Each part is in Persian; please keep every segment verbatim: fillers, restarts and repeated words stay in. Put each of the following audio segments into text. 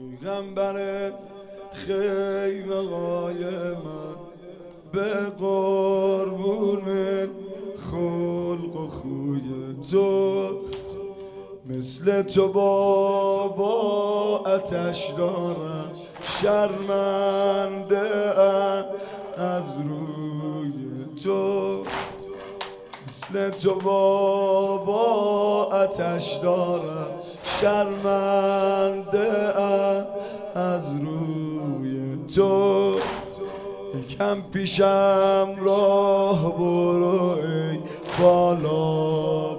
پیغمبر خیمه های من به قربون خلق و خوی تو، مثل تو بابا آتش دارم شرمنده ام از روی تو، مثل تو بابا آتش دارم شرمنده ام از روی تو. یکم پیشم راه برو ای بالا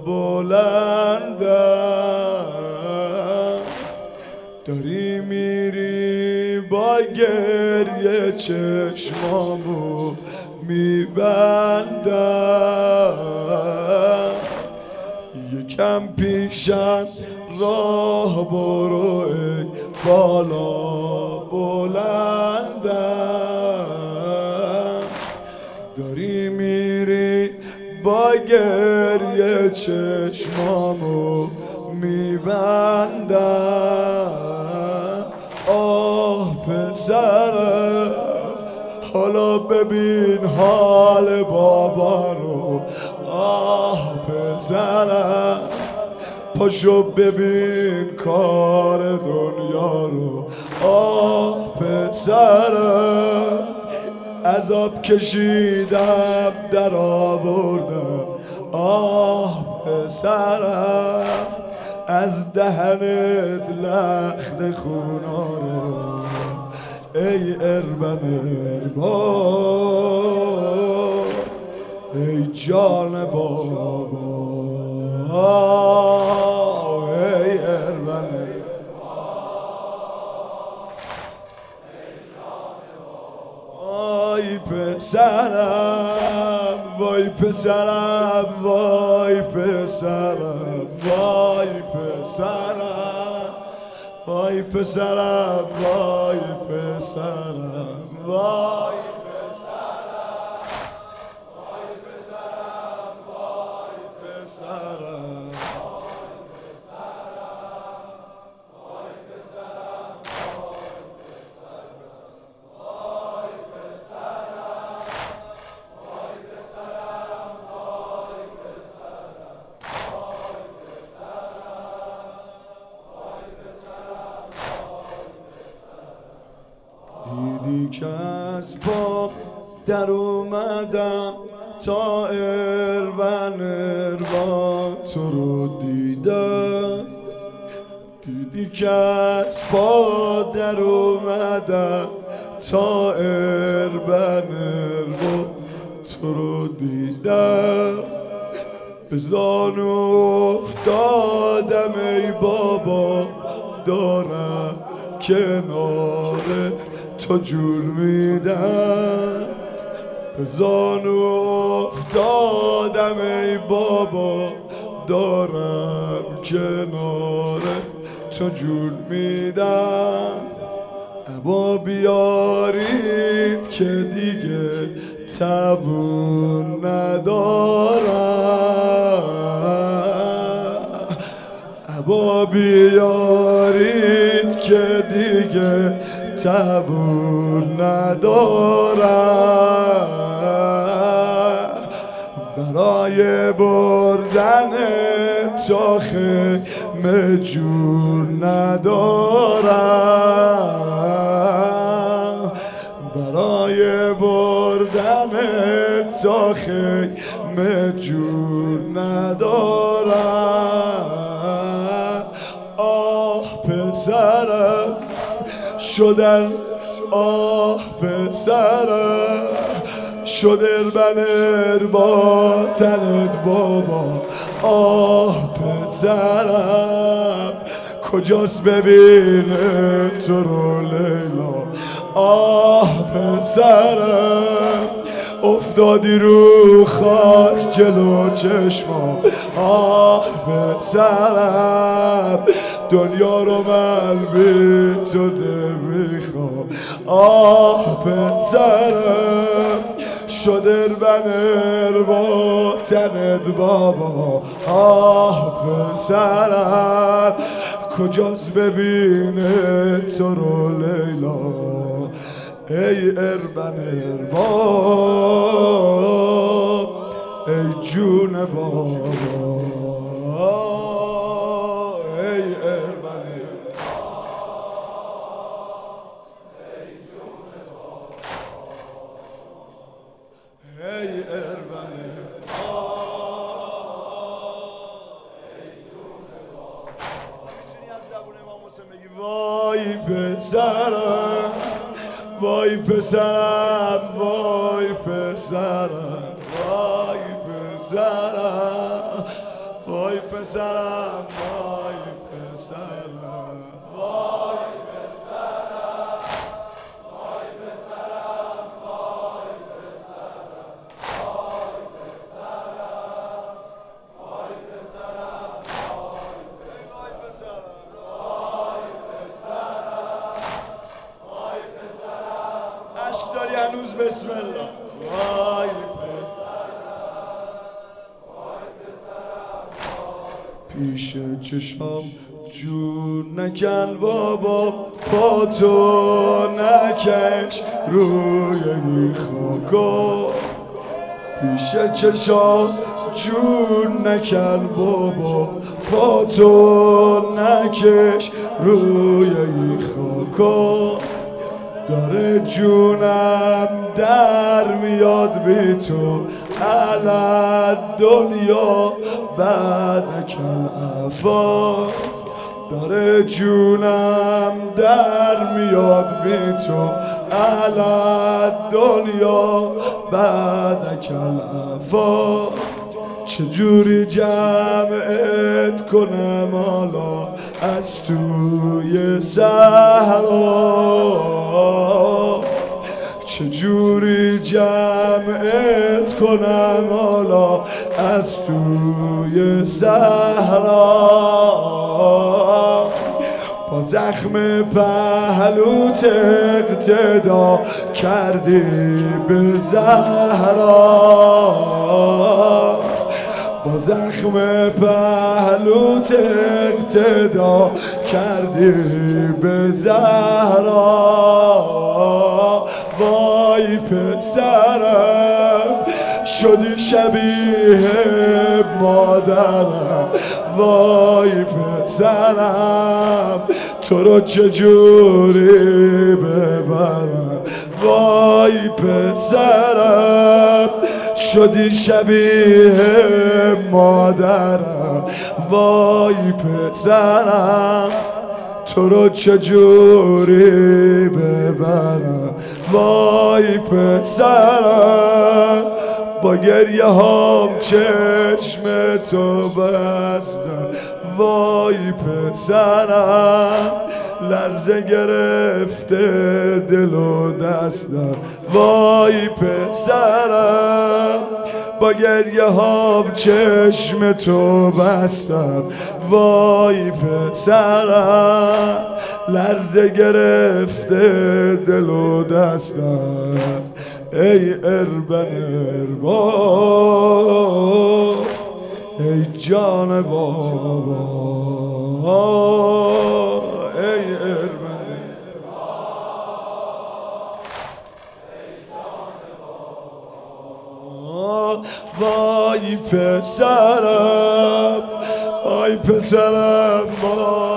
بلندم، داری میری با گریه چشمامو میبندم. یکم پیشم راه برو ای بالا بلندم، داری میری با گریه چشمامو میبندم. آه پسرم حالا ببین حال بابا رو، آه پسرم پاشو ببین کار دنیا رو. آه پسرم عذاب کشیدم در آوردم، آه پسرم از دهنت لخت خونا رو. ای اربن ارباب ای جان بابا، ای اربن وای پسرم، وای پسرم، وای پسرم، وای پسرم، وای پسرم، وای پسرم، وای دیدی که از پا در اومدم تا اربن اربا تو رو دیدم. دیدی که از پا در اومدم تا اربن اربا تو رو دیدم. به زانو افتادم ای بابا دارم کنار تو جون میدم. به زانو افتادم ای بابا دارم کنار تو جون میدم. ابا بیارید که دیگه توون ندارم، ابا بیارید که دیگه توون ندارم. برای بردن تا خیمه جون ندارم، برای بردن تا خیمه جون ندارم. آه پسرم شدن، آه پسرم شد اربن اربا تنت بابا. آه پسرم کجاست ببینه تو رو لیلا. آه پسرم افتادی رو خاک جلو چشمام. آه پسرم دنیا رو من بی تو نمیخوام. آه پسرم شد اربن اربا تنت بابا. آه پسرم کجاست ببینه تو رو لیلا ای اربن ارباب ای جون بابا ای اربن ای جون بابا ای اربن وای پسرم وای پسرم وای پسرم وای پسرم وای پسرم وای پسرم وای پسرم وای پسرم وای پسرم وای پسرم وای پسرم عشق داری هنوز بسم الله وای پیش چشام جون نکن بابا پاتو نکش روی این خاکا پیش چشام جون نکن بابا پاتو نکش روی این خاکا داره جونم در میاد بی تو علت دنیا بعد کل عفا داره جونم در میاد بی تو علت دنیا بعد کل عفا چجوری جمعت کنم حالا از توی صحرا چجوری جمعت کنم حالا از توی صحرا با زخم پهلوت اقتدا کردی به زهرا با زخم پهلوت اقتدا کردی به زهرا وای پسرم شدی شبیه مادرم وای پسرم تو رو چجوری ببرم وای پسرم شدی شبیه مادرم وای پسرم تو رو چجوری ببرم وای پسرم با گریه هام چشم تو بستم وای پسرم لرزه گرفته دل و دستم وای پسرم با گریه هام چشم تو بستم وای پسرم لرزه گرفته دل و دستم ای اربن ارباب ای جان بابا ای اربن وای پسرم وای پسرم